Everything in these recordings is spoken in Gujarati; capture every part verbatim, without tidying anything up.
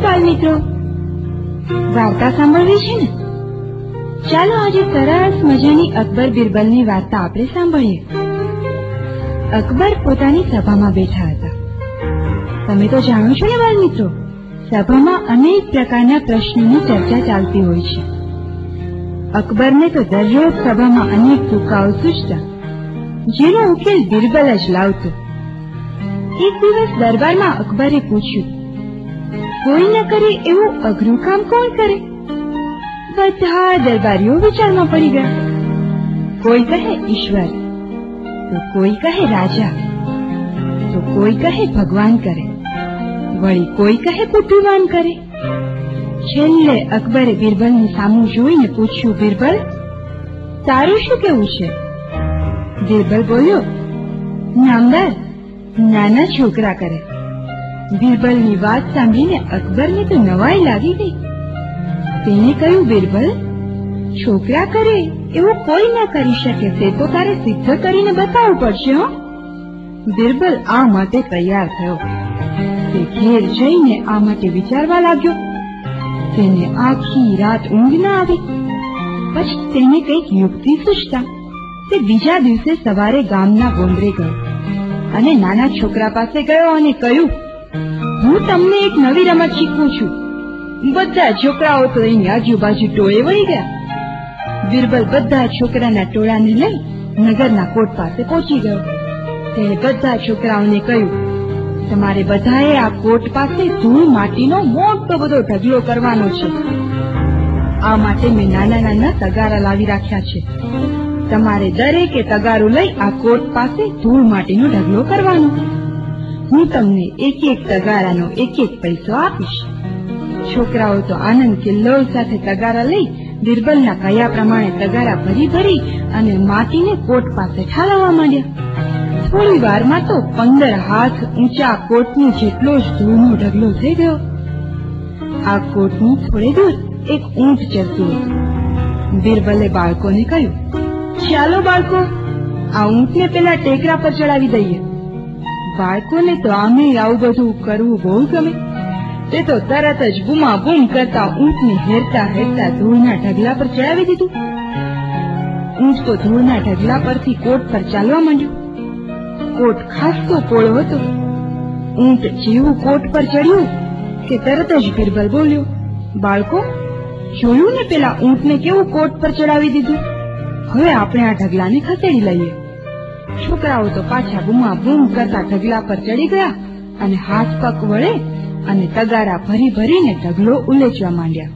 બાળમિત્રો, વાર્તા સાંભળવી છે ને? ચાલો આજે સરસ મજાની અકબર બિરબલની વાર્તા આપણે સાંભળીએ. અકબર પોતાની સભામાં બેઠા હતા. તમે તો જાણો છો ને બાળમિત્રો, સભામાં અનેક પ્રકારના પ્રશ્નોની ચર્ચા ચાલતી હોય છે. અકબરને તો દરરોજ સભામાં અનેક તુક્કાઓ સૂચતા, જેનો ઉકેલ બિરબલ જ લાવતો. એક દિવસ દરબારમાં અકબરે પૂછ્યું, કોઈ ન કરે એવું અઘરું કામ કોણ કરે? બધા દરબારીઓ વિચારમાં પડી ગયા. કોઈ કહે ઈશ્વર, તો કોઈ કહે રાજા, તો કોઈ કહે ભગવાન કરે, વળી કોઈ કહે બુદ્ધિમાન કરે. છેલ્લે અકબરે બિરબલની સામું જોઈને પૂછ્યું, બિરબલ, તારું શું કેવું છે? બિરબલ બોલ્યો, નામદાર, નાના છોકરા કરે. બિરબલની વાત સાંભળીને અકબરને તો નવાઈ લાગી ગઈ. તેને કહ્યું, બિરબલ, છોકરા કરે એવું કોઈ ન કરી શકે, તે તો તારે સિદ્ધ કરીને બતાવવું પડશે. હો. બિરબલ આ માટે તૈયાર થયો. તે ઘેર જઈને આ માટે વિચારવા લાગ્યો. તેને આખી રાત ઊંઘ ન આવી. પછી તેને કંઈક યુક્તિ સૂચતા તે બીજા દિવસે સવારે ગામના ગોંદરે ગયો અને નાના છોકરા પાસે ગયો અને કહ્યું, હું તમને એક નવી રમત શીખવું છું. બધા છોકરાઓ તો એની આજુબાજુ ટોળે વળી ગયા. બિરબલ બધા છોકરાના ટોળાને લઈ નગરના કોટ પાસે પહોંચી ગયો. તેણે બધા છોકરાઓને કહ્યું, તમારે બધાએ આ કોટ પાસે ધૂળ માટીનો મોટો બધો ઢગલો કરવાનો છે. આ માટે મેં નાના નાના તગારા લાવી રાખ્યા છે. તમારે દરેકે તગારું લઈ આ કોટ પાસે ધૂળ માટીનો ઢગલો કરવાનો. હું તમને એક એક તગારાનો એક એક પૈસો આપીશ. છોકરાઓ તો આનંદ કિલ્લોલ સાથે તગારા લઈ બિરબલના કહ્યા પ્રમાણે તગારા ભરી ભરી અને માટીને કોટ પાસે ઠાલવવા માંડ્યા. થોડી વારમાં તો પંદર હાથ ઊંચા કોટની જેટલો જ ધૂળનો ઢગલો થઈ ગયો. આ કોટની થોડે દૂર એક ઊંટ ચરતું હતું. બિરબલે બાળકોને કહ્યું, ચાલો બાળકો, આ ઊંટને પેલા ટેકરા પર ચડાવી દઈએ. બાળકોને તો આમે આવું બધું કરવું બહુ ગમે. તે તો તરત જ બૂમા બૂમ કરતા ઊંટને હેરતા હેરતા ધૂળના ઢગલા પર ચડાવી દીધું. ઊંટ તો ધૂળના ઢગલા પરથી કોટ પર ચાલવા માંડ્યું. કોટ ખાસતો પોળો હતો. ઊંટ જેવું કોટ પર ચડ્યું કે તરત જ બિરબલ બોલ્યો, બાળકો, જોયું ને પેલા ઊંટને કેવું કોટ પર ચડાવી દીધું? હવે આપણે આ ઢગલાને ખસેડી લઈએ. છોકરાઓ તો પાછા બૂમા બૂમ કરતા ઢગલા પર ચડી ગયા અને હાથ પગ વળે અને તગારા ભરી ભરીને ઢગલો ઉલેચવા માંડ્યા.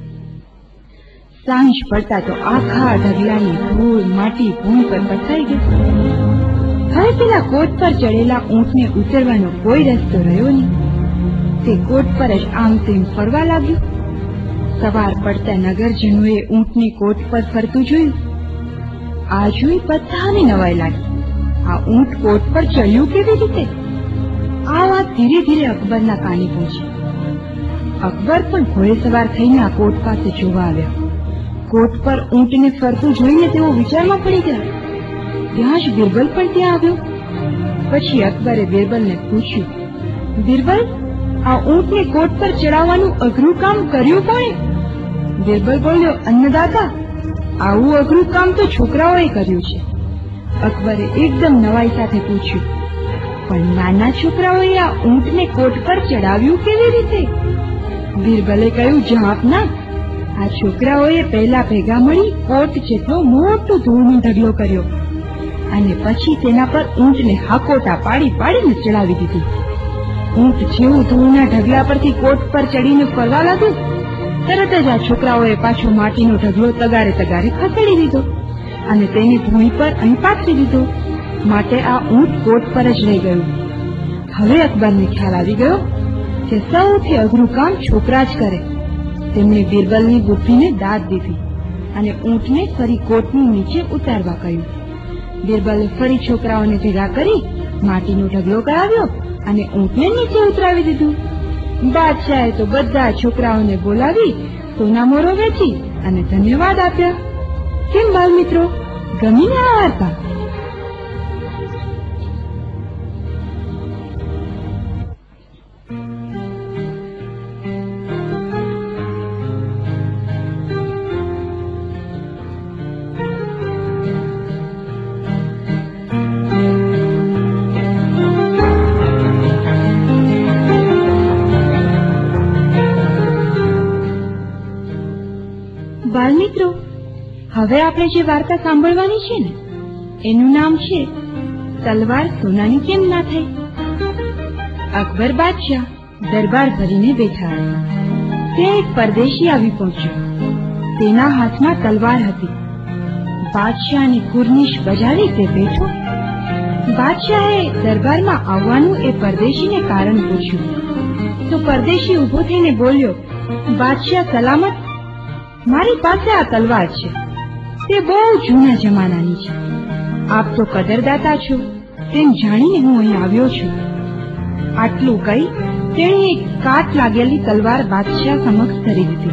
સાંજ પડતા તો આખા ઢગલાની ધૂળ માટી ભૂમિ પર પથરાઈ ગઈ. હવે પેલા કોટ પર ચડેલા ઊંટને ઉતરવાનો કોઈ રસ્તો રહ્યો નહીં. તે કોટ પર જ આમ તેમ ફરવા લાગ્યું. સવાર પડતા નગરજનોએ ઊંટને કોટ પર ફરતું જોયું. આ જોઈ બધાને નવાઈ લાગી. આ ઊંટ કોટ પર ચડ્યું કેવી રીતે? આ વાત ધીરે ધીરે અકબરના કાને પહોંચી. અકબર પણ ઘોડે સવાર થઈને આ કોટ પાસે જોવા આવ્યા. કોટ પર ઊંટને ફરતું જોઈને તેઓ વિચારમાં પડી ગયા. ત્યાં જ બિરબલ પણ ત્યાં આવ્યો. પછી અકબરે બિરબલને પૂછ્યું, બિરબલ, આ ઊંટને કોટ પર ચડાવવાનું અઘરું કામ કર્યું કોણે? બિરબલ બોલ્યો, અન્નદાતા, આવું અઘરું કામ તો છોકરાઓએ કર્યું છે. અકબરે એકદમ નવાઈ સાથે પૂછ્યું, પણ નાના છોકરાઓએ આ ઊંટને કોટ પર ચડાવ્યું કેવી રીતે? બિરબલે કહ્યું, જહાંપના, આ છોકરાઓએ પહેલા ભેગા મળી કોટ જેટલો મોટો ધૂળનો ઢગલો કર્યો અને પછી તેના પર ઊંટને હાકોટા પાડી પાડીને ચડાવી દીધું. ઊંટ જેવું ધૂળના ઢગલા પરથી કોટ પર ચડીને ફરવા લાગ્યું, તરત જ આ છોકરાઓએ પાછો માટીનો ઢગલો તગારે તગારે ખસેડી દીધો અને તેને ભૂમિ પર અહીં પાથરી દીધો. માટે આ ઊંટ કોટ પર જ રહી ગયું. હવે અકબરને ખ્યાલ આવી ગયો કે સૌથી અઘરું કામ છોકરા જ કરે. તેમણે બિરબલની બુદ્ધિને દાદ દીધી અને ઊંટને ફરી કોટની નીચે ઉતારવા કહ્યું. બિરબલે ફરી છોકરાઓને ભેગા કરી માટીનો ઢગલો કરાવ્યો અને ઊંટને નીચે ઉતરાવી દીધું. બાદશાહે તો બધા છોકરાઓને બોલાવી સોનામોરો વેચી અને ધન્યવાદ આપ્યા. કેમ બાળ મિત્રો, ગમી ને આ વાર્તા? બાળમિત્રો, હવે આપણે જે વાર્તા સાંભળવાની છે ને એનું નામ છે તલવાર સોનાની કેમ ના થઈ. અકબર બાદશાહ દરબાર ભરીને બેઠા હતા. ત્યાં એક પરદેશી આવી પહોંચ્યો. તેના હાથમાં તલવાર હતી. બાદશાહની કુર્નિશ બજાવી તે બેઠો. બાદશાહે દરબારમાં આવવાનું એ પરદેશીને કારણ પૂછ્યું તો પરદેશી ઉભો થઈને બોલ્યો, બાદશાહ સલામત, મારી પાસે આ તલવાર છે. તે બહુ જૂના જમાનાની છે. આપ તો કદરદાતા છો તેમ જાણીને હું અહીં આવ્યો છું. આટલું કહી તેણે એક કાટ લાગેલી તલવાર બાદશાહ સમક્ષ ધરી દીધી.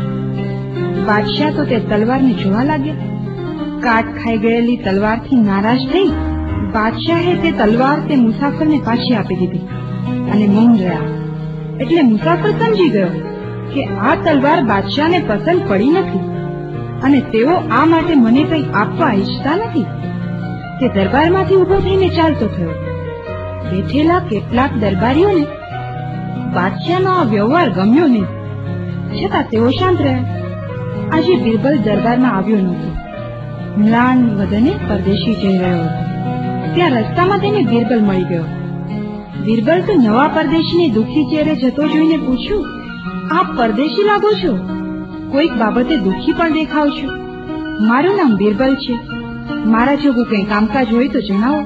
બાદશાહ તો તે તલવારને જોવા લાગ્યા. કાટ ખાઈ ગયેલી તલવારથી નારાજ થઈ બાદશાહે તે તલવાર તે મુસાફરને પાછી આપી દીધી અને મૌન રહ્યા. એટલે મુસાફર સમજી ગયો કે આ તલવાર બાદશાહને પસંદ પડી નથી અને તેઓ આ માટે મને કંઈ આપવા ઈચ્છતા નથી. તે દરબારમાંથી ઉભો થઈને ચાલતો થયો. બેઠેલા કેટલાક દરબારીઓને બાદશાહનો આ વ્યવહાર ગમ્યો નહીં, છતાં તેઓ શાંત રહ્યા. આજે બિરબલ દરબારમાં આવ્યો નહોતો. મ્લાન વદને પરદેશી જઈ રહ્યો હતો. ત્યાં રસ્તામાં તેને બિરબલ મળી ગયો. બિરબલ તો નવા પરદેશીને દુઃખી ચહેરે જતો જોઈને પૂછ્યું, આપ પરદેશી લાગો છો? કોઈક બાબતે દુઃખી પણ દેખાવ છો. મારું નામ બિરબલ છે. મારા જેવું કંઈ કામકાજ હોય તો જણાવો.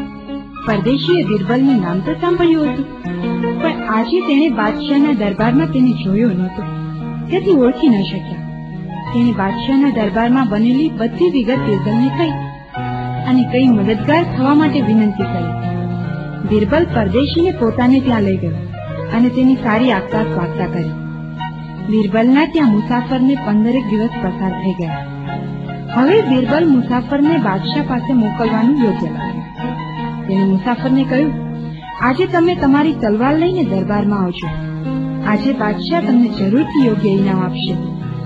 પરદેશીએ બિરબલનું નામ તો સાંભળ્યું હતું, પણ આજે તેણે બાદશાહના દરબારમાં તેને જોયો નહોતો, તેથી ઓળખી ન શક્યા. તેણે બાદશાહના દરબારમાં બનેલી બધી વિગત બિરબલને કહી અને કઈ મદદગાર થવા માટે વિનંતી કરી. બિરબલ પરદેશીને પોતાને ત્યાં લઈ ગયો અને તેની સારી આગતા સ્વાગતા કરી. બિરબલના ત્યાં મુસાફરને પંદરેક દિવસ પસાર થઈ ગયા. હવે બિરબલ મુસાફરને બાદશાહ પાસે મોકલવાનું યોગ્ય લાગ્યું. તેણે મુસાફરને કહ્યું, આજે તમે તમારી તલવાર લઈને દરબારમાં આવજો. આજે બાદશાહ તમને જરૂરથી યોગ્ય ઇનામ આપશે.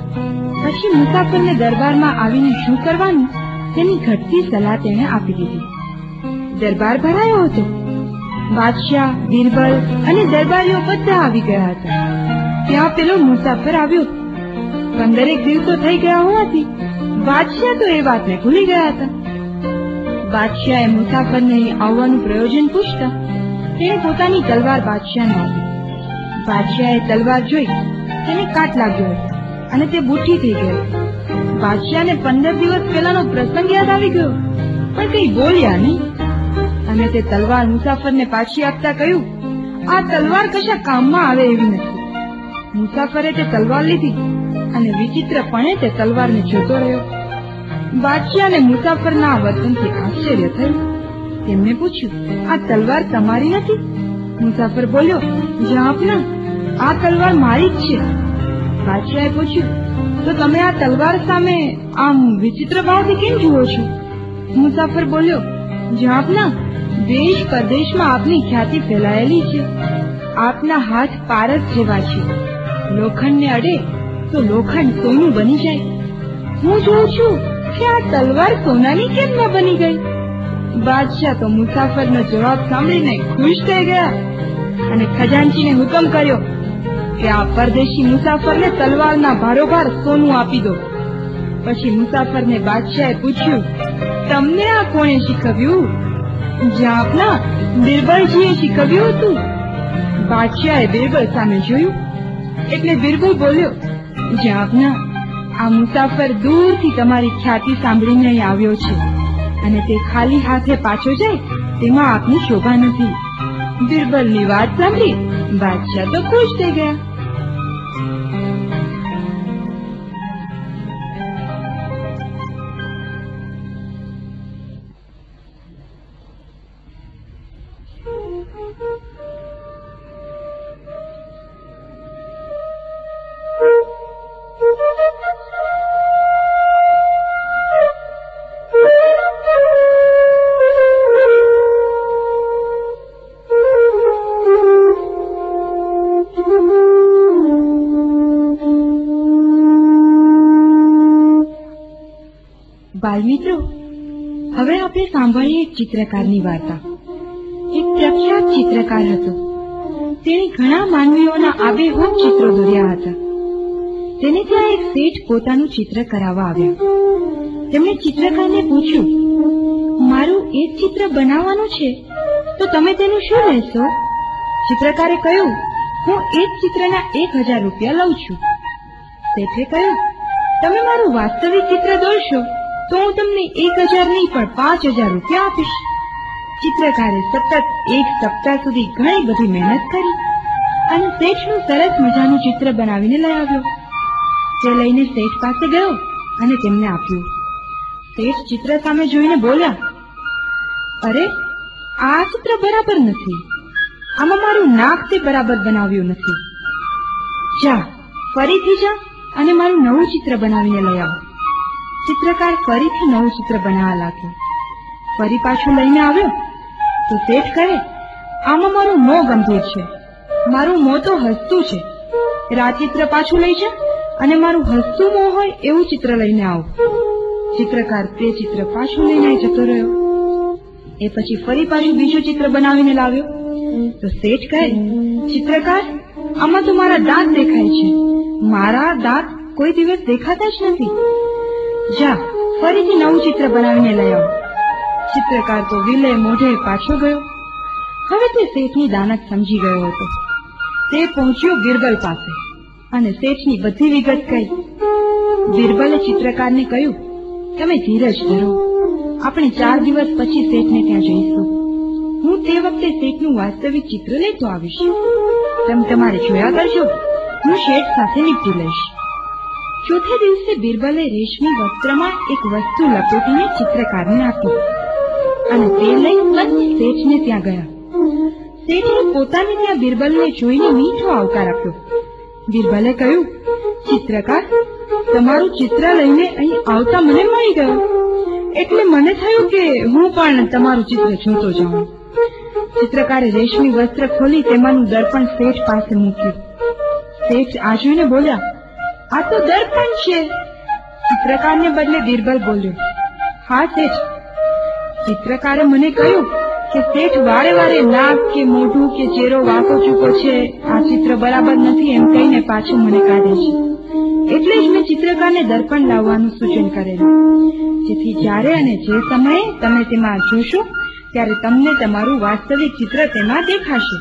પછી મુસાફરને દરબારમાં આવીને શું કરવાનું તેની ઘટતી સલાહ તેણે આપી દીધી. દરબાર ભરાયો હતો. બાદશાહ, બિરબલ અને દરબારીઓ બધા આવી ગયા હતા. ત્યાં પેલો મુસાફર આવ્યો. પંદરેક દિવસો થઈ ગયા હોવાથી બાદશાહ તો એ વાતને ભૂલી ગયા હતા. બાદશાહે મુસાફરને અહીં આવવાનું પ્રયોજન પૂછતા તેણે પોતાની તલવાર બાદશાહને આપી. બાદશાહે તલવાર જોઈ તેને કાટ લાગ્યો હતો અને તે બુઠ્ઠી થઈ ગયો. બાદશાહને પંદર દિવસ પહેલાનો પ્રસંગ યાદ આવી ગયો, પણ કઈ બોલ્યા નહીં અને તે તલવાર મુસાફરને પાછી આપતા કહ્યું, આ તલવાર કશા કામમાં આવે એવી નથી. મુસાફરે તે તલવાર લીધી અને વિચિત્રપણે તે તલવારને જોતો રહ્યો. બાદશાહ અને મુસાફરના આ વર્તનથી આશ્ચર્ય થયું. તેમને પૂછ્યું, આ તલવાર તમારી નથી? મુસાફર બોલ્યો, જહાંપના, આ તલવાર મારી જ છે. બાદશાહે પૂછ્યું, તો તમે આ તલવાર સામે આમ વિચિત્ર ભાવથી કેમ જુઓ છો? મુસાફર બોલ્યો, જહાંપના, દેશ પરદેશમાં આપની ખ્યાતિ ફેલાયેલી છે. આપના હાથ પારસ જેવા છે. લોખંડને અડે તો લોખંડ સોનું બની જાય. હું જોઉં છું કે આ તલવાર સોનાની કેમ ન બની ગઈ? બાદશાહ તો મુસાફરનો જવાબ સાંભળીને ખુશ થઈ ગયા અને ખજાનચીને હુકમ કર્યો કે આ પરદેશી મુસાફરને તલવારના ભારોભાર સોનું આપી દો. પછી મુસાફરને બાદશાહે પૂછ્યું, તમને આ કોણે શીખવ્યું? જહાંપના, બિરબલજીએ શીખવ્યું હતું. બાદશાહે બિરબલ સામે જોયું એટલે બિરબલ બોલ્યો, જહાંપના, આ મુસાફર દૂરથી તમારી ખ્યાતિ સાંભળીને અહીં આવ્યો છે અને તે ખાલી હાથે પાછો જાય તેમાં આપની શોભા નથી. બિરબલની વાત સાંભળી બાદશાહ તો ખુશ થઈ ગયા. બાળમિત્રો, હવે આપણે સાંભળીએ એક ચિત્રકારની વાર્તા. એક પ્રખ્યાત ચિત્રકાર હતો. તેણે ઘણા માનવીઓના આબેહૂબ ચિત્રો દોર્યા હતા. તેને ત્યાં એક શેઠ પોતાનું ચિત્ર કરાવવા આવ્યા. તેમણે ચિત્રકારને પૂછ્યું, મારું એક ચિત્ર બનાવવાનું છે તો તમે તેનું શું લેશો? ચિત્રકારે કહ્યું, હું એક ચિત્રના એક હજાર રૂપિયા લઉં છું. શેઠે કહ્યું, તમે મારું વાસ્તવિક ચિત્ર દોરશો તો હું તમને એક હજાર નહીં પણ પાંચ હજાર રૂપિયા આપીશ. ચિત્રકારે સતત એક સપ્તાહ સુધી ઘણી બધી મહેનત કરી અને શેઠનું સરસ મજાનું ચિત્ર બનાવીને લઈ આવ્યો. તે લઈને શેઠ પાસે ગયો અને તેમને આપ્યું. શેઠ ચિત્ર સામે જોઈને બોલ્યા, અરે આ ચિત્ર બરાબર નથી, આમાં મારું નાક તે બરાબર બનાવ્યું નથી. જા ફરીથી જા અને મારું નવું ચિત્ર બનાવીને લઈ આવો. ચિત્રકાર ફરીથી નવું ચિત્ર બનાવવા લાગ્યો. ફરી પાછું લઈને આવ્યો તો શેઠ કહે, આમાં મારું મોં ગંભીર છે, મારું મોં તો હસતું છે. આ ચિત્ર પાછું લઈ જા અને મારું હસતું મોં હોય એવું ચિત્ર લઈને આવો. ચિત્રકાર તે ચિત્ર પાછું લઈને જતો રહ્યો. એ પછી ફરી પાછું બીજું ચિત્ર બનાવીને લાવ્યો તો શેઠ કહે, ચિત્રકાર આમાં તો મારા દાંત દેખાય છે, મારા દાંત કોઈ દિવસ દેખાતા જ નથી. જા ફરીથી નવું ચિત્ર બનાવીને લઈ આવો. ચિત્રકાર તો વિલે મોઢે પાછો ગયો. હવે તે શેઠની દાનત સમજી ગયો હતો. તે પહોંચ્યો બિરબલ પાસે અને શેઠની બધી વિગત કહી. બિરબલે ચિત્રકારને કહ્યું, તમે ધીરજ ધરો, આપણે ચાર દિવસ પછી શેઠને ત્યાં જઈશું. હું તે વખતે શેઠનું વાસ્તવિક ચિત્ર લેતો આવીશ. તમે તમારે જોયા કરજો, હું શેઠ સાથે નીપટી લઈશ. ચોથે દિવસે બિરબલે રેશમી વસ્ત્રમાં એક વસ્તુ લપેટીને ચિત્રકારને આપી અને તે લઈ શેઠને ત્યાં ગયા. શેઠે પોતાને ત્યાં બિરબલને જોઈને મીઠો આવકાર આપ્યો. બિરબલે કહ્યું, ચિત્રકાર તમારું ચિત્ર લઈને અહીં આવતા મને મળી ગયો, એટલે મને થયું કે હું પણ તમારું ચિત્ર જોતો જાઉં. ચિત્રકારે રેશમી વસ્ત્ર ખોલી તેમાંનું દર્પણ શેઠ પાસે મૂક્યું. શેઠ આ જોઈને બોલ્યા, આ તો દર્પણ છે. ચિત્રકારને બદલે બિરબલ બોલ્યો, હા શેઠ. ચિત્રકારે મને કહ્યું કે શેઠ વારે વારે નાક કે મોઢું કે ચહેરો વાંકો ચૂકો છે, આ ચિત્ર બરાબર નથી એમ કહીને પાછું મને કાઢે છે. એટલે જ મેં ચિત્રકારને દર્પણ લાવવાનું સૂચન કરેલું, જેથી જ્યારે અને જે સમયે તમે તેમાં જોશો ત્યારે તમને તમારું વાસ્તવિક ચિત્ર તેમાં દેખાશે.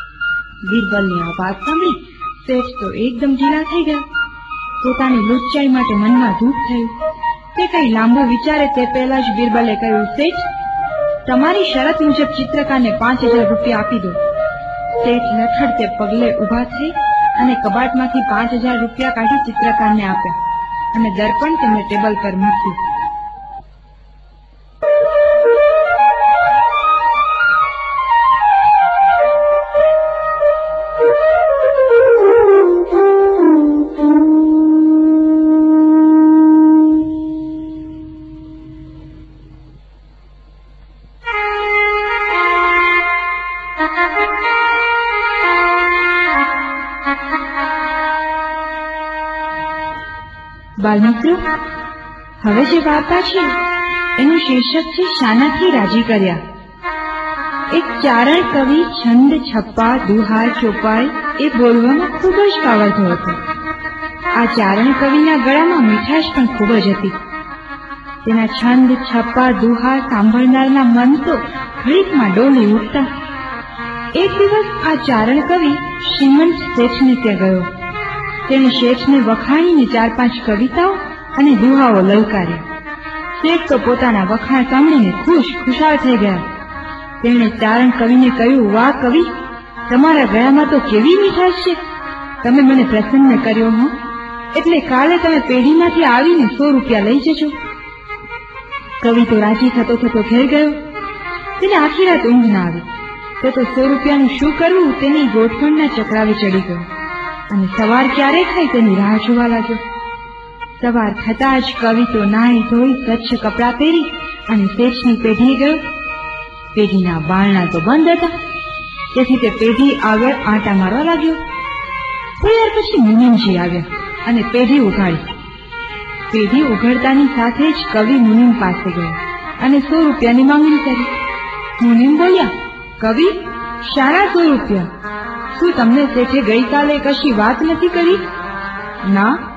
બિરબલની આ વાત સાંભળી શેઠ તો એકદમ ઢીલા થઈ ગયા. પોતાની લુચ્ચાઈ માટે મનમાં દુઃખ થયું. તે કઈ લાંબુ વિચારે તે પહેલા જ બિરબલે કહ્યું, શેઠ તમારી શરત મુજબ ચિત્રકારને પાંચ હજાર રૂપિયા આપી દો. શેઠ લથડતે પગલે ઉભા થઈ અને કબાટમાંથી પાંચ હજાર રૂપિયા કાઢી ચિત્રકારને આપ્યા અને દર્પણ તેમને ટેબલ પર મૂક્યું. બાળમિત્રો, હવે જે વાર્તા છે એનું શીર્ષક છે શાનાથી રાજી કર્યા. એક ચારણ કવિ છંદ, છપ્પા, દુહા, ચોપાઈ એ બોલવામાં ખૂબ જ કાવરધો હતો. આ ચારણ કવિના ગળામાં મીઠાશ પણ ખૂબ જ હતી. તેના છંદ, છપ્પા, દુહા સાંભળનારના મન તો ઘડીકમાં ડોલી ઉઠતા. એક દિવસ આ ચારણ કવિ શ્રીમંત શેઠને ત્યાં ગયો. તેણે શેઠને વખાણીને ચાર પાંચ કવિતાઓ અને દુહાઓ લલકાર્યા. શેઠ તો પોતાના વખાણ સાંભળીને ખુશ ખુશાલ થઈ ગયા. તેમણે ચારણ કવિને કહ્યું, વાહ કવિ, તમારા ગળામાં તો કેવી મીઠાશ છે, તમે મને પ્રસન્ન કર્યો હો, એટલે કાલે તમે પેઢીમાંથી આવીને સો રૂપિયા લઈ જજો. કવિ તો રાજી થતો થતો ઘેર ગયો. તેને આખી રાત ઊંઘ ના આવી. તો તો સો રૂપિયાનું શું કરવું તેની ગોઠવણના ચક્રાવે ચડી ગયો અને સવાર ક્યારે થાય તેની રાહ જોવા લાગ્યો. સવાર થતા જ કવિ તો નાહી ધોઈ સ્વચ્છ કપડાં પહેરી અને શેઠની પેઢીએ ગયો. પેઢીના બારણા તો બંધ હતા, તેથી તે પેઢી આગળ આંટા મારવા લાગ્યો. થોડી વાર પછી મુનિમજી આવ્યા અને પેઢી ઉઘાડી. પેઢી ઉઘડતાની સાથે જ કવિ મુનિમ પાસે ગયો અને સો રૂપિયાની માંગણી કરી. મુનિમ બોલ્યા, કવિ, શાના સો રૂપિયા? શું તમને શેઠે ગઈકાલે કશી વાત નથી કરી? ના,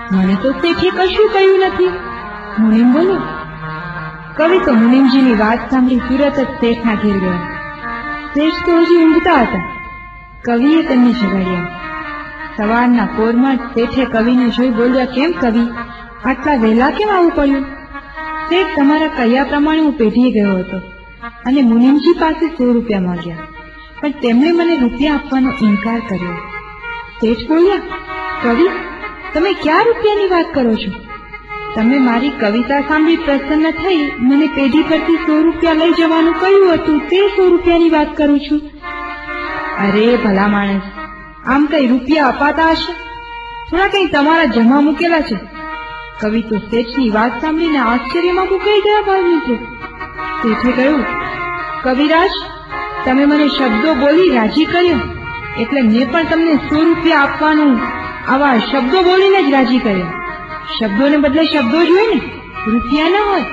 મને તો શેઠે કશું કહ્યું નથી. મુનિમ બોલ્યો. કવિ તો મુનિમજીની વાત સાંભળી તુરત જ શેઠના ઘેર ગયા. શેઠ તો હજી ઊંઘતા હતા. કવિએ તેમને જગાડ્યા. સવારના પોરમાં જ શેઠે કવિને જોઈ બોલ્યા, કેમ કવિ, આટલા વહેલા કેમ આવવું પડ્યું? શેઠ, તમારા કહ્યા પ્રમાણે હું પેઢીએ ગયો હતો અને મુનિમજી પાસે સો રૂપિયા માંગ્યા, પણ તેમણે મને રૂપિયા આપવાનો ઇનકાર કર્યો. શેઠ બોલ્યા, કવિ, તમે ક્યાં રૂપિયાની વાત કરો છો? તમે મારી કવિતા સાંભળી પ્રસન્ન થઈ મને પેઢી પરથી સો રૂપિયા લઈ જવાનું કહ્યું હતું, તે સો રૂપિયાની વાત કરું છું. અરે ભલા માણસ, આમ કઈ રૂપિયા અપાતા હશે? થોડા કઈ તમારા જમા મૂકેલા છે. કવિ તો શેઠની વાત સાંભળીને આશ્ચર્યમાં મુકાઈ ગયા. ભાઈ મિત્રો, શેઠે કહ્યું, કવિરાજ, તમે મને શબ્દો બોલી રાજી કર્યો, એટલે મેં પણ તમને સો રૂપિયા આપવાનું આવા શબ્દો બોલીને જ રાજી કર્યો. શબ્દોને બદલે શબ્દો જ હોય ને, રૂપિયા ન હોય.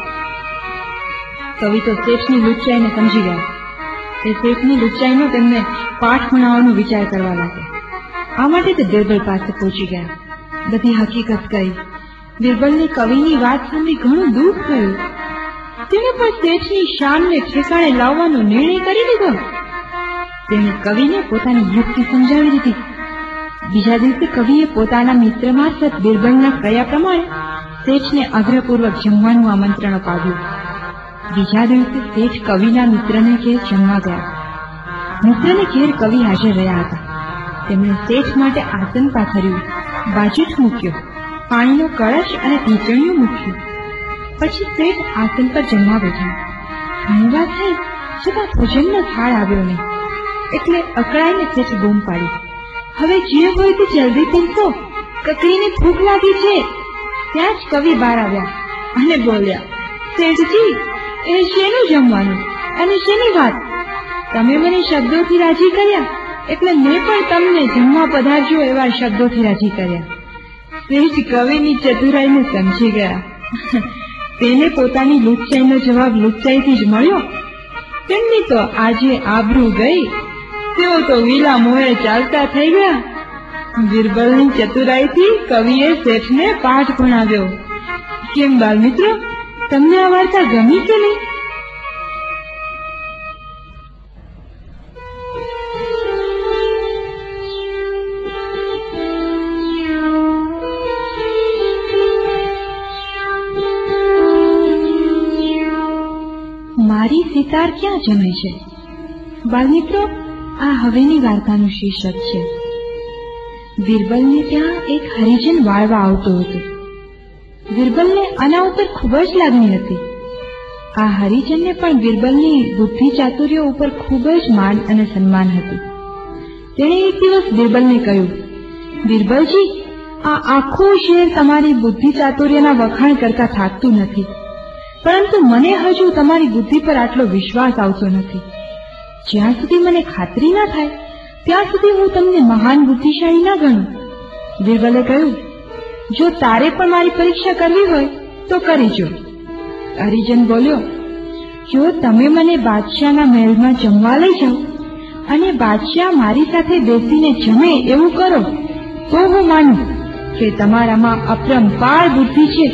કવિ તો શેઠની લુચ્ચાઈને સમજી ગયા. તે શેઠની લુચ્ચાઈનો તેમને પાઠ ભણાવવાનો વિચાર કરવા લાગ્યા. આ માટે તે બિરબલ પાસે પહોંચી ગયા. બધી હકીકત કહી. બિરબલને કવિની વાત સાંભળી ઘણું દુઃખ થયું. તેણે પણ શેઠની શાનને ઠેકાણે લાવવાનો નિર્ણય કરી લીધો. તેણે કવિને પોતાની યુક્તિ સમજાવી દીધી. બીજા દિવસે કવિએ પોતાના મિત્ર મારફત બિરબલના કહ્યા પ્રમાણે શેઠને આગ્રહપૂર્વક જમવાનું આમંત્રણ અપાવ્યું. બીજા દિવસે શેઠ કવિના મિત્રને ઘેર જમવા ગયા. મિત્રને ઘેર કવિ હાજર રહ્યા હતા. તેમણે શેઠ માટે આસન પાથર્યું, બાજુટ મૂક્યો, પાણીનો કળશ અને ઢીંચણીયું મૂક્યું. પછી શેઠ આસન પર જમવા બેઠા. ઘણી વાત થઈ છતાં ભોજનનો થાળ આવ્યો નહીં, એટલે અકળાઈને શેઠ બૂમ પાડી, હવે જે હોય તે જલ્દી પીરસો, કકડીને ભૂખ લાગી છે. ત્યાં જ કવિ બહાર આવ્યા અને બોલ્યા, શેઠજી, એ શેનું જમવાનું અને શેની વાત? તમે મને શબ્દોથી રાજી કર્યા, એટલે મેં પણ તમને જમવા પધારજો એવા શબ્દોથી રાજી કર્યા. શેઠ કવિની ચતુરાઈને સમજી ગયા. તેને પોતાની લુચ્ચાઈનો જવાબ લુચ્ચાઈથી જ મળ્યો. તેમની તો આજે આબરૂ ગઈ. તેઓ તો વિલા મોહે ચાલતા થઈ ગયા. બિરબલની ચતુરાઈથી કવિએ શેઠને પાઠ ભણાવ્યો. કેમ બાળ મિત્રો, તમને આ વાર્તા ગમી કે નહીં? મારી સિતાર ક્યાં જમે છે? બાળમિત્રો, આ હવેની વાર્તાનું શીર્ષક છે. બિરબલને ત્યાં એક હરિજન વાળવા આવતો હતો. બિરબલને આના ઉપર ખૂબ જ લાગણી હતી. આ હરિજનને પણ બિરબલની બુદ્ધિ ચાતુર્ય ઉપર ખૂબ જ માન અને સન્માન હતું. તેણે એક દિવસ બિરબલને કહ્યું, બિરબલજી, આ આખું શહેર તમારી બુદ્ધિ ચાતુર્યના વખાણ કરતા થાકતું નથી, પરંતુ મને હજુ તમારી બુદ્ધિ પર આટલો વિશ્વાસ આવતો નથી. જ્યાં સુધી મને ખાતરી ના થાય ત્યાં સુધી હું તમને મહાન બુદ્ધિશાળી ના ગણું. બિરબલે કહ્યું, જો તારે પણ મારી પરીક્ષા કરવી હોય તો કરી જો. હરિજન બોલ્યો, જો તમે મને બાદશાહના મહેલમાં જમવા લઈ જાઓ અને બાદશાહ મારી સાથે બેસીને જમે એવું કરો તો હું માનું કે તમારામાં અપરંપાર બુદ્ધિ છે.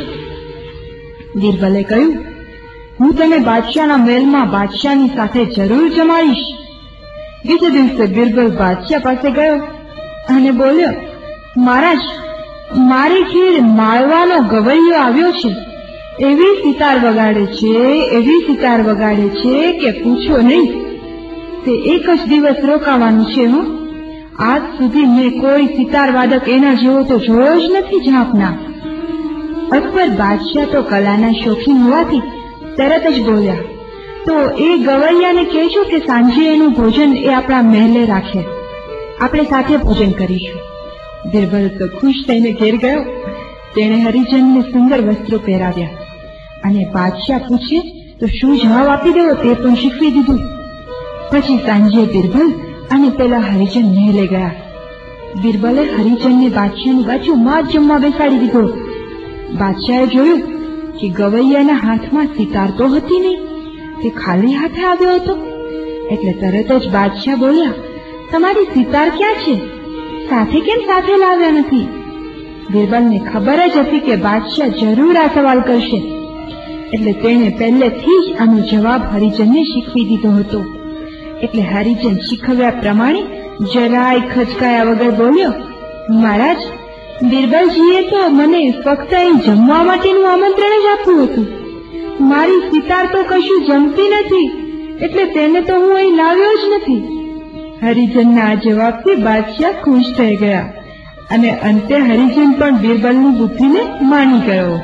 બિરબલે કહ્યું, હું તને બાદશાહના મહેલમાં બાદશાહની સાથે જરૂર જમાડીશ. બીજે દિવસે બિરબલ બાદશાહ પાસે ગયો અને બોલ્યો, મહારાજ, મારી ઘેર માળવાનો ગવૈયો આવ્યો છે. એવી સિતાર વગાડે છે, એવી સિતાર વગાડે છે કે પૂછો નહીં. તે એક જ દિવસ રોકાવાનું છે. હું આજ સુધી મેં કોઈ સિતાર વાદક એના જેવો તો જોયો જ નથી જાપના. અકબર બાદશાહ તો કલાના શોખીન હોવાથી તરત જ બોલ્યા, તો એ ગવૈયાને કહેજો કે સાંજે એનું ભોજન એ આપણા મહેલે રાખે, આપણે સાથે ભોજન કરીશું. બિરબલ તો ખુશ થઈને ઘેર ગયો. તેણે હરિજનને સુંદર વસ્ત્રો પહેરાવ્યા અને બાદશાહ પૂછે તો શું જવાબ આપી દેવો તે પણ શીખવી દીધું. પછી સાંજે બિરબલ અને પેલા હરિજન મહેલે ગયા. બિરબલે હરિજનને બાદશાહની બાજુમાં જ જમવા બેસાડી દીધો. બાદશાહે જોયું કે ગવૈયાના હાથમાં સિતાર તો હતી નહીં, તે ખાલી હાથે આવ્યો હતો. એટલે તરત જ બાદશાહ બોલ્યા, તમારી સિતાર ક્યાં છે? સાથે કેમ સાથે લાવ્યા નથી? બિરબલને ખબર જ હતી કે બાદશાહ જરૂર આ સવાલ કરશે, એટલે તેણે પહેલેથી જ આનો જવાબ હરિજનને શીખવી દીધો હતો. એટલે હરિજન શીખવ્યા પ્રમાણે જરાય ખચકાયા વગર બોલ્યો, મહારાજ, બિરબલજીએ તો મને ફક્ત અહીં જમવા માટેનું આમંત્રણ જ આપ્યું હતું. મારી સિતાર તો કશું જમતી નથી, એટલે તેને તો હું અહીં લાવ્યો જ નથી. હરિજનના આ જવાબથી બાદશાહ ખુશ થઈ ગયા અને અંતે હરિજન પણ બિરબલની બુદ્ધિને માની ગયો.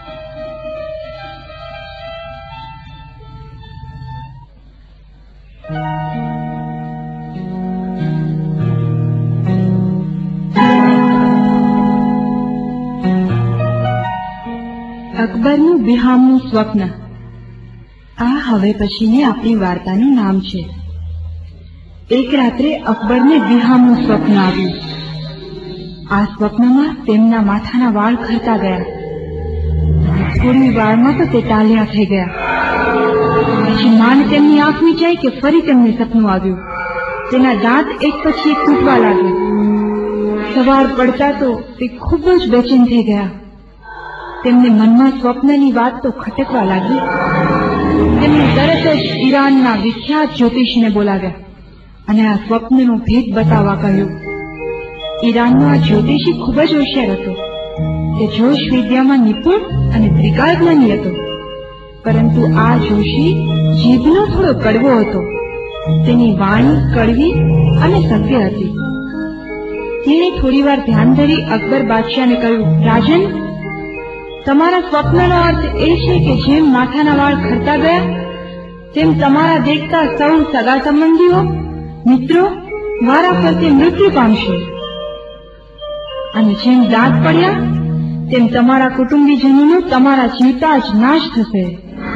અકબરનું વિહામનું સ્વપ્ન. આ હવે પછીની આપણી વાર્તાનું નામ છે. એક રાત્રે અકબરને વિહામનું સ્વપ્ન આવ્યું. આ સ્વપ્નમાં તેમના માથાના વાળ ખરતા ગયા. થોડી વારમાં તો તે ટાલ્યા થઈ ગયા. પછી માન તેમની આંખ મીચાઈ કે ફરી તેમને સપનું આવ્યું. તેના દાંત એક પછી એક તૂટવા લાગ્યા. સવાર પડતા તો તે ખૂબ જ બેચેન થઈ ગયા. તેમને મનમાં સ્વપ્નની વાત તો ખટકવા લાગી. તેમને તરત જ ઈરાનના વિખ્યાત જ્યોતિષીને બોલાવ્યા અને આ સ્વપ્નનો ભેદ બતાવવા કહ્યું. ઈરાનનો આ જ્યોતિષી ખૂબ જ હોશિયાર હતો. તે જોશ વિદ્યામાં નિપુણ અને ત્રિકાળજ્ઞાની હતો. પરંતુ આ જોશી જીભનો થોડો કડવો હતો. તેની વાણી કડવી અને સત્ય હતી. તેણે થોડી વાર ધ્યાન ધરી અકબર બાદશાહને કહ્યું, રાજન, તમારા સ્વપ્નનો અર્થ એ છે કે જેમ માથાના વાળ ખરતા ગયા તેમ તમારા દેખતા સૌ સગા સંબંધીઓ, મિત્રો વારા ફરતે મૃત્યુ પામશે, અને જેમ દાંત પડ્યા તેમ તમારા કુટુંબીજનોનો તમારા જીવતા જ નાશ થશે.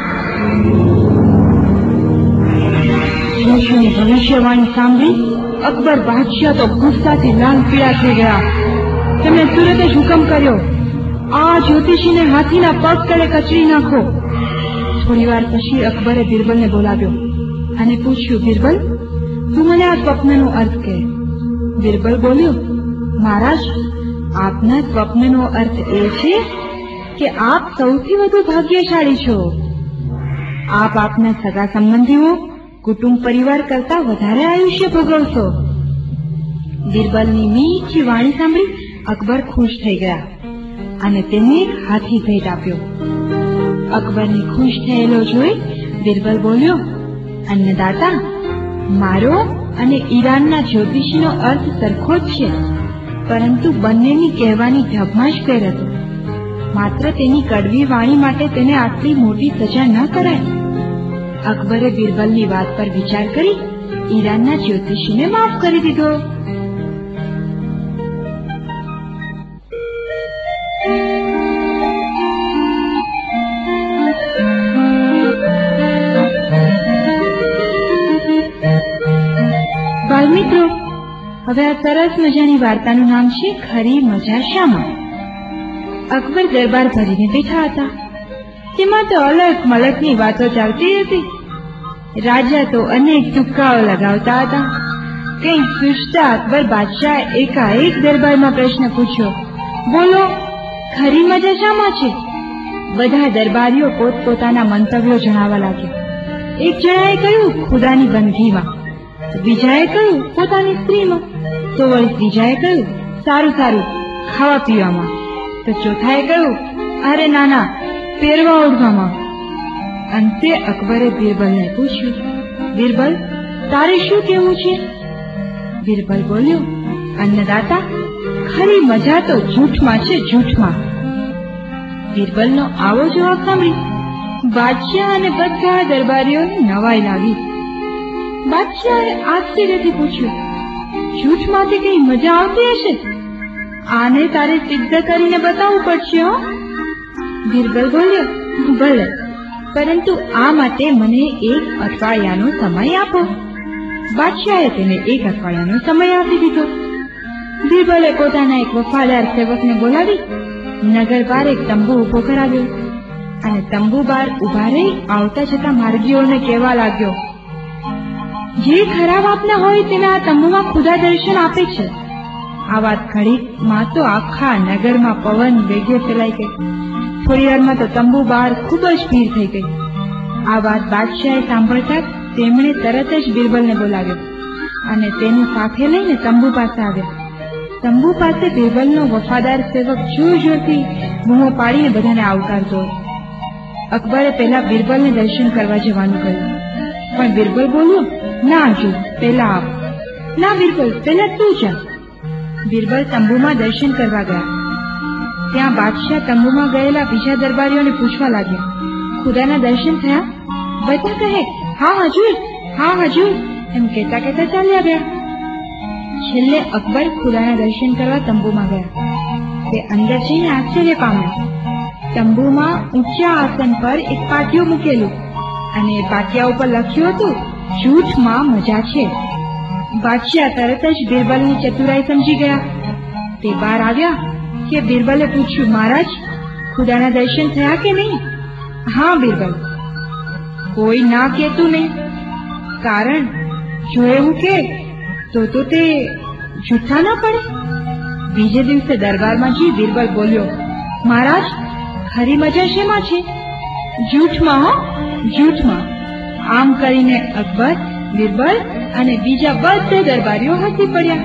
જોશીની ભવિષ્યવાણી સાંભળી અકબર બાદશાહ તો ગુસ્સાથી લાલ પીળા થઈ ગયા. તેમણે તુરત જ હુકમ કર્યો, આ જ્યોતિષીને હાથીના પગ તળે કચડી નાખો. થોડી વાર પછી અકબરે બિરબલને બોલાવ્યો અને પૂછ્યું, બિરબલ, તું મને આ સ્વપ્નનો અર્થ કહે. બિરબલ બોલ્યો, મહારાજ, આપના સ્વપ્નનો અર્થ એ છે કે આપ સૌથી વધુ ભાગ્યશાળી છો. આપ આપના સગા સંબંધીઓ, કુટુંબ પરિવાર કરતા વધારે આયુષ્ય ભોગવશો. બિરબલની મીઠી વાણી સાંભળી અકબર ખુશ થઈ ગયા અને તેને એક હાથી ભેટ આપ્યો. અકબરને ખુશ થયેલો જોઈ બિરબલ બોલ્યો, અન્નદાતા, મારો અને ઈરાનના જ્યોતિષીનો અર્થ સરખો જ છે, પરંતુ બંનેની કહેવાની ઢબમાં જ ફેર હતો. માત્ર તેની કડવી વાણી માટે તેને આટલી મોટી સજા ન કરાય. અકબરે બિરબલની વાત પર વિચાર કરી ઈરાનના જ્યોતિષીને માફ કરી દીધો. બાળમિત્રો, હવે આ સરસ મજાની વાર્તાનું નામ છે ખરી મજા શામાં. અકબર દરબાર ભરીને બેઠા હતા. તેમાં તો અલગ મલકની વાતો ચાલતી હતી. રાજા તો અનેક તુક્કાઓ લગાવતા હતા. કંઈક પૂછતા અકબર બાદશાહ એકાએક દરબારમાં પ્રશ્ન પૂછ્યો, બોલો, ખરી મજા શામાં છે? બધા દરબારીઓ પોતપોતાના મંતવ્યો જણાવવા લાગ્યા. એક જણાએ કહ્યું ખુદાની બંદગીમાં, બીજાએ કહ્યું પોતાની સ્ત્રીમાં, તો વળી ત્રીજાએ કહ્યું સારું સારું ખાવા પીવામાં, તો ચોથાએ કહ્યું અરે નાના પહેરવા ઓઢવામાં. અંતે અકબરે બિરબલને પૂછ્યું, બિરબલ, તારે શું કહેવું છે? બિરબલ બોલ્યો, અન્નદાતા, ખરી મજા તો જૂઠમાં છે, જૂઠમાં. બિરબલનો આવો જવાબ સાંભળી બાદશાહ અને બધા દરબારીઓને નવાઈ લાગી. બાદશાહે આશ્ચર્યથી પૂછ્યું, જૂઠમાંથી કઈ મજા આવતી હશે? આને તારે સિદ્ધ કરીને બતાવવું પડશે. હો. બિરબલ બોલ્યો, ભલે, પરંતુ આ માટે મને એક અઠવાડિયાનો સમય આપો. બાદશાહે તેને એક અઠવાડિયાનો સમય આપી દીધો. બિરબલે પોતાના એક વફાદાર સેવકને બોલાવી નગર બહાર એક તંબુ ઉભો કરાવ્યો અને તંબુ બહાર ઉભા રહી આવતા જતા માર્ગીઓને કહેવા લાગ્યો, જે ખરાબ આપના હોય તેને આ તંબુમાં ખુદા દર્શન આપે છે. આ વાત ઘડીકમાં તો આખા નગરમાં પવન વેગે ફેલાઈ ગઈ. થોડી વારમાં તો તંબુ બહાર ખૂબ જ ભીડ થઈ ગઈ. આ વાત બાદશાહે સાંભળતા તેમણે તરત જ બિરબલને બોલાવ્યો અને તેને સાથે લઈને તંબુ પાસે આવ્યા. તંબુ પાસે બિરબલનો વફાદાર સેવક જોર જોરથી બૂમો પાડીને બધાને આવકારતો. અકબરે પહેલા બિરબલને દર્શન કરવા જવાનું કહ્યું, પણ બિરબલ બોલ્યો, ના જો પહેલા આપ. ના બિરબલ, પહેલા તું જા. બિરબલ તંબુમાં દર્શન કરવા ગયા. ત્યાં બાદશાહ તંબુમાં ગયેલા બીજા દરબારીઓને પૂછવા લાગ્યા, ખુદાના દર્શન થયા? બધા કહે, હા હજુર, હા હજુર, એમ કહેતા કહેતા ચાલ્યા ગયા. છેલ્લે અકબર ખુદાના દર્શન કરવા તંબુમાં ગયા. તે અંદર જઈને આશ્ચર્ય પામ્યા. તંબુમાં ઊંચા આસન પર એક પાટિયું મૂકેલું અને પાટિયા ઉપર લખ્યું હતું, જૂઠમાં મજા છે. બાદશાહ તરત જ બિરબલની ચતુરાઈ સમજી ગયા. તે બહાર આવ્યા કે બિરબલે પૂછ્યું, મહારાજ, ખુદાના દર્શન થયા કે નહીં? હા બિરબલ. કોઈ ના કહેતું નહીં. કારણ જો એવું કે તો તો તે જૂઠા ના પડે. બીજે દિવસે દરબારમાં જઈ બિરબલ બોલ્યો, મહારાજ, ખરી મજા શેમાં છે? જૂઠમાં. હો, જૂઠમાં. આમ કરીને અકબર, બિરબલ અને બીજા બધા દરબારીઓ હસી પડ્યા.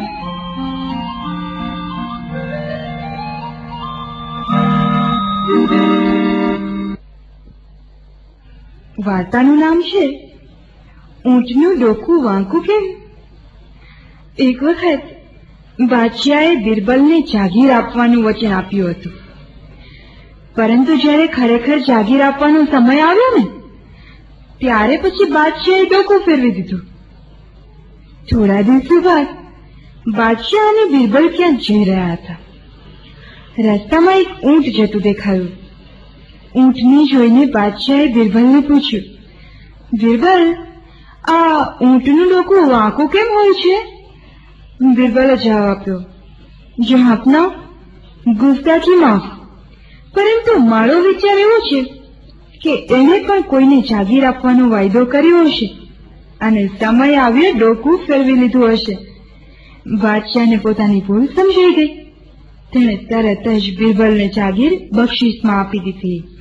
વાર્તાનું નામ છે ઊંટનું ડોકું વાંકું કેમ. એક વખત બાદશાહે બિરબલને જાગીર આપવાનું વચન આપ્યું હતું, પરંતુ જ્યારે ખરેખર જાગીર આપવાનો સમય આવ્યો ને ત્યારે પછી બાદશાહે ડોકું ફેરવી દીધું. થોડા દિવસો બાદ બાદશાહ અને બિરબલ ક્યાં જઈ રહ્યા હતા. રસ્તામાં એક ઊંટ જતું દેખાયું. ઊંટને જોઈને બાદશાહે બિરબલને પૂછ્યું, બિરબલ, આ ઊંટનું ડોકું વાંકું કેમ હોય છે? બિરબલે જવાબ આપ્યો, જહાંપના, ગુસ્તાખી માફ, પરંતુ મારો વિચાર એવો છે કે એણે પણ કોઈને જાગીર આપવાનો વાયદો કર્યો હશે અને સમય આવ્યો ડોકું ફેરવી લીધું હશે. બાદશાહને પોતાની ભૂલ સમજાઈ ગઈ. તેણે તરત જ બિરબલને જાગીર બક્ષિસમાં આપી દીધી.